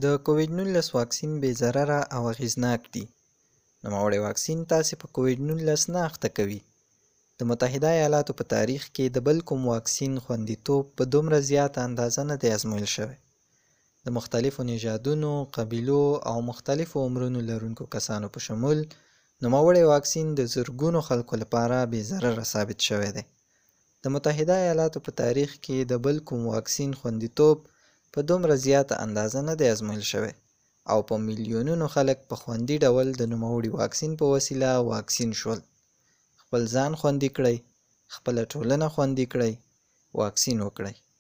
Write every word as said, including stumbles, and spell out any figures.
د کوویډ نولس واکسین بې ضرره او اغېزناک دی. نوموړی واکسین تاسې په کوویډ نولس نه اخته کوي. د متحده ایالاتو په تاریخ کې د بل کوم واکسین خوندیتوب په دومره زیاته اندازه نه دی ازمویل شوی. د مختلفو نژادونو، قبیلو او مختلفو عمرونو لرونکو کسانو په شمول نوموړی واکسین د زرګونو خلکو لپاره بې ضرره ثابت شوی دی. د متحده ایالاتو په تاریخ کې د بل کوم واکسین خوندیتوب په دومره زیاته اندازه نه دی ازمویل شوی او په میلیونونو خلک په خوندي ډول د نوموړي واکسین په وسیله واکسین شول. خپل ځان خوندي کړئ، خپله ټولنه خوندي کړئ، واکسین وکړئ.